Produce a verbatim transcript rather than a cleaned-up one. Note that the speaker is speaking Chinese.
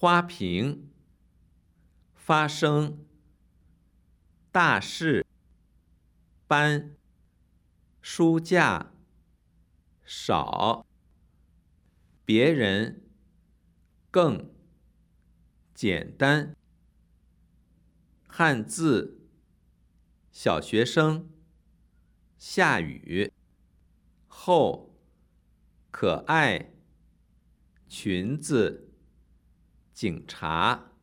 花瓶，发生，大事，班，书架，少，别人，更，简单，汉字，小学生，下雨，厚，可爱，裙子，警察。